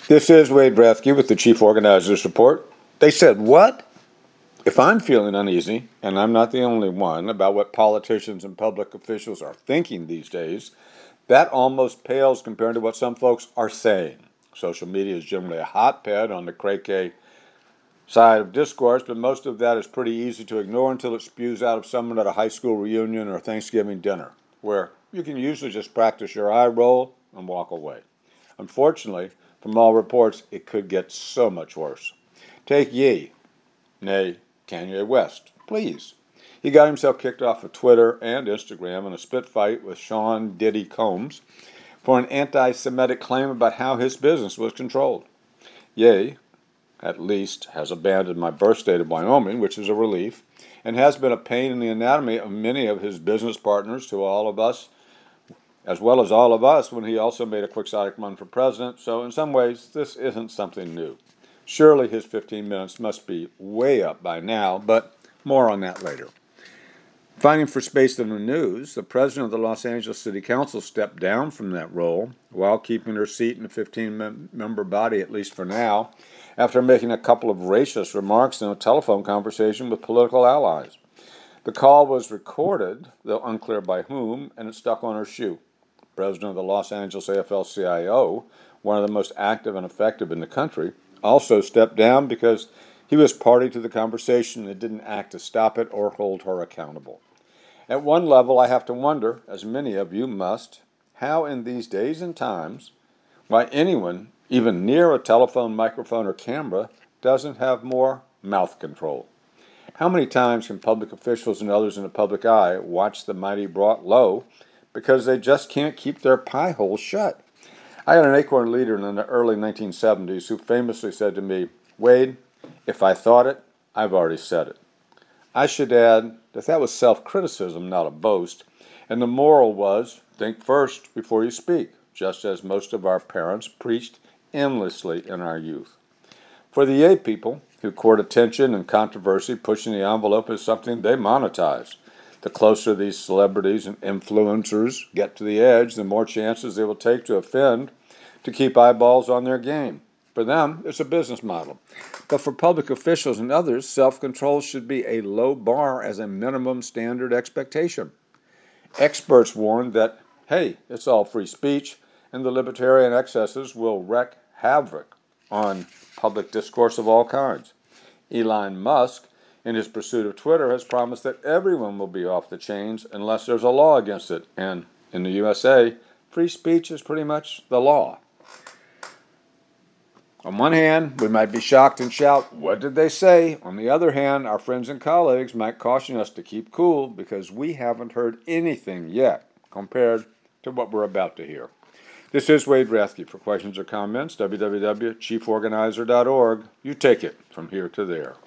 This is Wade Rathke with the Chief Organizers Report. They said, what? If I'm feeling uneasy, and I'm not the only one, about what politicians and public officials are thinking these days, that almost pales compared to what some folks are saying. Social media is generally a hotbed on the cray-cray side of discourse, but most of that is pretty easy to ignore until it spews out of someone at a high school reunion or Thanksgiving dinner, where you can usually just practice your eye roll and walk away. Unfortunately, from all reports, it could get so much worse. Take Ye, nay, Kanye West, please. He got himself kicked off of Twitter and Instagram in a spit fight with Sean Diddy Combs for an anti-Semitic claim about how his business was controlled. Ye, at least, has abandoned my birth state of Wyoming, which is a relief, and has been a pain in the anatomy of many of his business partners to all of us, as well as all of us when he also made a quixotic run for president. So in some ways, this isn't something new. Surely his 15 minutes must be way up by now, but more on that later. Fighting for space in the news, the president of the Los Angeles City Council stepped down from that role while keeping her seat in the 15-member body, at least for now, after making a couple of racist remarks in a telephone conversation with political allies. The call was recorded, though unclear by whom, and it stuck on her shoe. President of the Los Angeles AFL-CIO, one of the most active and effective in the country, also stepped down because he was party to the conversation and didn't act to stop it or hold her accountable. At one level, I have to wonder, as many of you must, how in these days and times, why anyone, even near a telephone, microphone, or camera, doesn't have more mouth control. How many times can public officials and others in the public eye watch the mighty brought low because they just can't keep their pie holes shut? I had an Acorn leader in the early 1970s who famously said to me, Wade, if I thought it, I've already said it. I should add that was self-criticism, not a boast, and the moral was, think first before you speak, just as most of our parents preached endlessly in our youth. For the Ye people, who court attention and controversy, pushing the envelope is something they monetize. The closer these celebrities and influencers get to the edge, the more chances they will take to offend to keep eyeballs on their game. For them, it's a business model. But for public officials and others, self-control should be a low bar as a minimum standard expectation. Experts warn that, hey, it's all free speech, and the libertarian excesses will wreak havoc on public discourse of all kinds. Elon Musk, in his pursuit of Twitter, has promised that everyone will be off the chains unless there's a law against it. And in the USA, free speech is pretty much the law. On one hand, we might be shocked and shout, what did they say? On the other hand, our friends and colleagues might caution us to keep cool because we haven't heard anything yet compared to what we're about to hear. This is Wade Rathke. For questions or comments, www.chieforganizer.org. You take it from here to there.